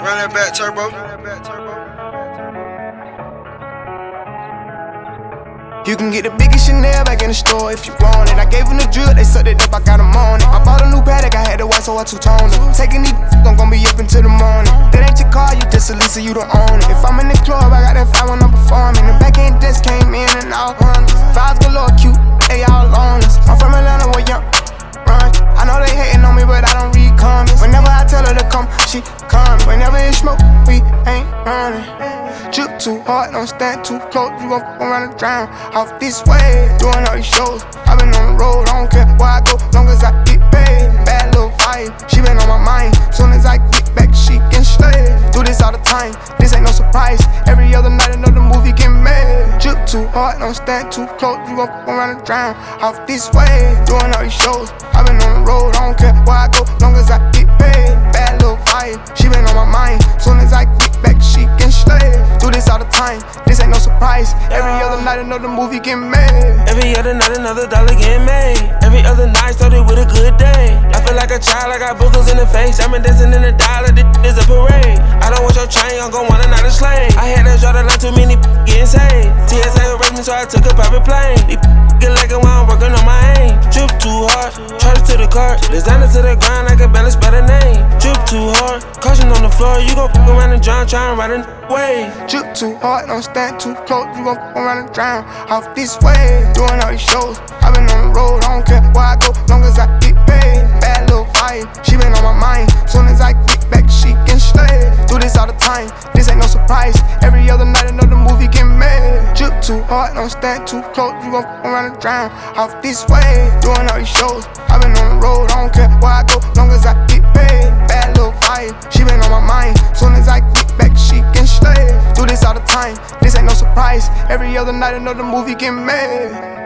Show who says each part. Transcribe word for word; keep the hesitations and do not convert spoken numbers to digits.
Speaker 1: Run that back, turbo.
Speaker 2: You can get the biggest Chanel back in the store if you want it. I gave them the drill, they sucked it up, I got them on it. I bought a new Patek, I had the white, so I two-toned it. Taking these, I'm gon' be up until the morning. That ain't your car, you just a Lisa, you don't own it. If I'm in the club, I got that fire when I'm performing. The back end just came in and out hundreds. Fives galore, cute, they all loneless. I'm from Atlanta, where young run. I know they hating on me, but I don't read comments. Whenever I tell her to come, she comes. Whenever it's smoke, we ain't running. Drip too hard, don't stand too close. You gon' f around and drown off this way. Doing all these shows, I been on the road. I don't care where I go, long as I get paid. Bad little vibe, she been on my mind. Soon as I get back, she can slay. Do this all the time, this ain't no surprise. Every other night, another movie get made. Drip too hard, don't stand too close. You gon' f around and drown off this way. Doing all these shows, I been on the road. I don't care where I go, long as I get paid. Bad little vibe, she been on my mind. Soon as I get back, she can slay. Do this all the time, this ain't no surprise. Every other night another movie get made.
Speaker 3: Every other night another dollar get made. Every other night started with a good day. I feel like a child, I got boogers in the face. I'm dancing in the dollar, this is a parade. I don't want your chain, I'm gon' want another slave. I had to draw the line, too many getting saved. T S A arrested me, so I took a private plane. These get like it while I'm working on my aim. Drip too hard, charge it to the cart. Designer to the ground, I can barely spell the name. Drip too hard, caution on the floor. You gon' f around and drown, try and ride a wave.
Speaker 2: Drip too hard, don't stand too close. You gon' f around and drown off this way. Doing all these shows, I been on the road. I don't care where I go, long as I get paid. Bad little vibe, she been on my mind. Soon as I get back, she can slay. Do this all the time, this ain't no surprise. Every other night another movie get made. Drip too hard, don't stand too close. You gon' f around and drown off this way. Doing all these shows, I been on the road. I don't care where I go, long as I get paid. Bad little vibe, she been on my mind. Soon as I get back, she can slay. Do this all the time, this ain't no surprise. Every other night another movie get made.